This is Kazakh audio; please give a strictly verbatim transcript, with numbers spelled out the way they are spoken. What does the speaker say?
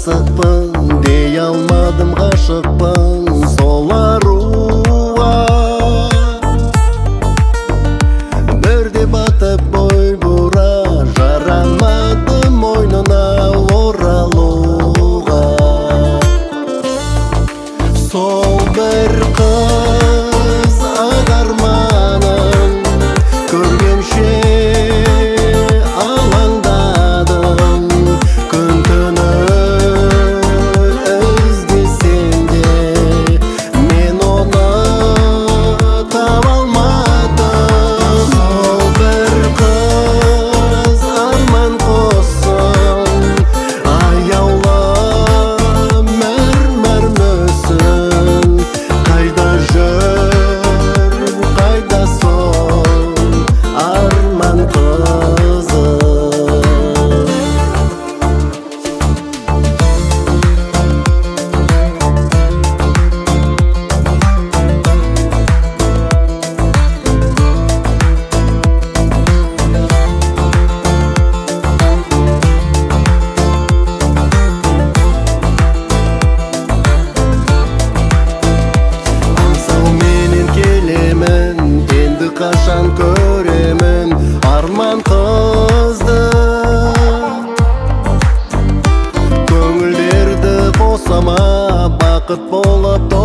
асықпын, дей алмадым ғашықпын сол аруға. Бірде батып бой бұра, жарамадым мойнына оралуға. Сол бір қыз ағарманын көргенше алаңдадым. Күн түні іздесем де мен оны таба алмадым. Сол бір қыз арман қоссын, аяулы мәрмәр мүсін. Қайда жүр, қайда сол арман қызы. Аңсау менен келемін, енді қашан көремін арман қызды. Көңілдерді қосама, бақыт болып